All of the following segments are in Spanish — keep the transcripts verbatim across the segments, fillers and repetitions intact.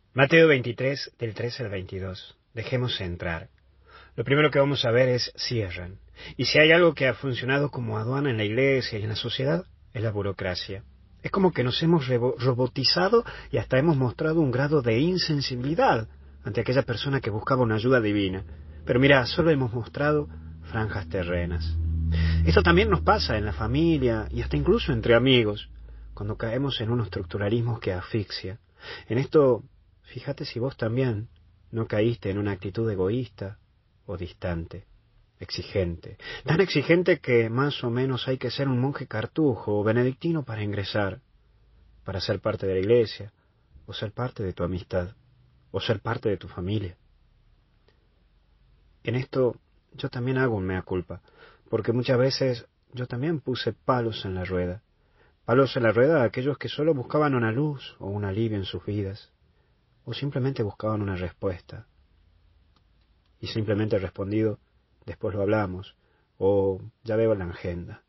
Mateo veintitrés, del trece al veintidós. Dejemos entrar. Lo primero que vamos a ver es cierran. Y si hay algo que ha funcionado como aduana en la iglesia y en la sociedad, es la burocracia. Es como que nos hemos robotizado y hasta hemos mostrado un grado de insensibilidad ante aquella persona que buscaba una ayuda divina. Pero mira, solo hemos mostrado franjas terrenas. Esto también nos pasa en la familia y hasta incluso entre amigos, cuando caemos en un estructuralismo que asfixia. En esto, fíjate si vos también no caíste en una actitud egoísta o distante, exigente. Tan exigente que más o menos hay que ser un monje cartujo o benedictino para ingresar, para ser parte de la iglesia, o ser parte de tu amistad, o ser parte de tu familia. En esto yo también hago un mea culpa, porque muchas veces yo también puse palos en la rueda. Palos en la rueda a aquellos que solo buscaban una luz o un alivio en sus vidas, o simplemente buscaban una respuesta. Y simplemente he respondido, después lo hablamos, o ya veo la agenda.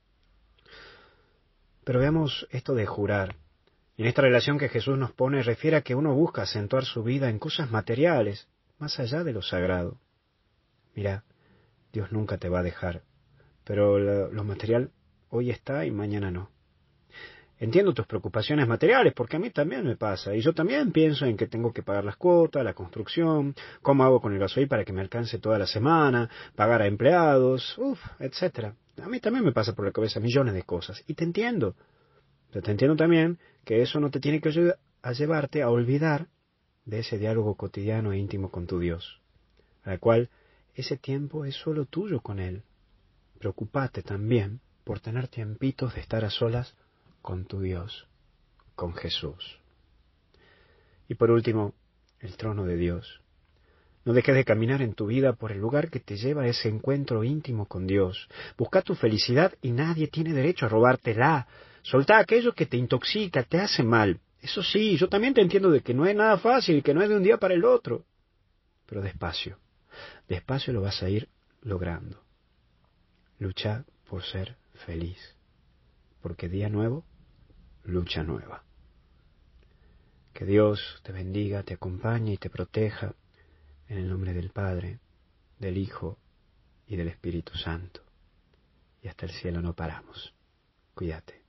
Pero veamos esto de jurar. En esta relación que Jesús nos pone refiere a que uno busca acentuar su vida en cosas materiales, más allá de lo sagrado. Mira, Dios nunca te va a dejar, pero lo, lo material hoy está y mañana no. Entiendo tus preocupaciones materiales, porque a mí también me pasa, y yo también pienso en que tengo que pagar las cuotas, la construcción, cómo hago con el gasoil para que me alcance toda la semana, pagar a empleados, uff, etcétera. A mí también me pasa por la cabeza millones de cosas, y te entiendo. Pero te entiendo también que eso no te tiene que ayudar a llevarte a olvidar de ese diálogo cotidiano e íntimo con tu Dios, al cual ese tiempo es solo tuyo con Él. Preocúpate también por tener tiempitos de estar a solas con tu Dios, con Jesús. Y por último, el trono de Dios. No dejes de caminar en tu vida por el lugar que te lleva a ese encuentro íntimo con Dios. Busca tu felicidad y nadie tiene derecho a robártela. Soltá aquello que te intoxica, te hace mal. Eso sí, yo también te entiendo de que no es nada fácil, que no es de un día para el otro. Pero despacio, despacio lo vas a ir logrando. Lucha por ser feliz, porque día nuevo, lucha nueva. Que Dios te bendiga, te acompañe y te proteja, en el nombre del Padre, del Hijo y del Espíritu Santo. Y hasta el cielo no paramos. Cuídate.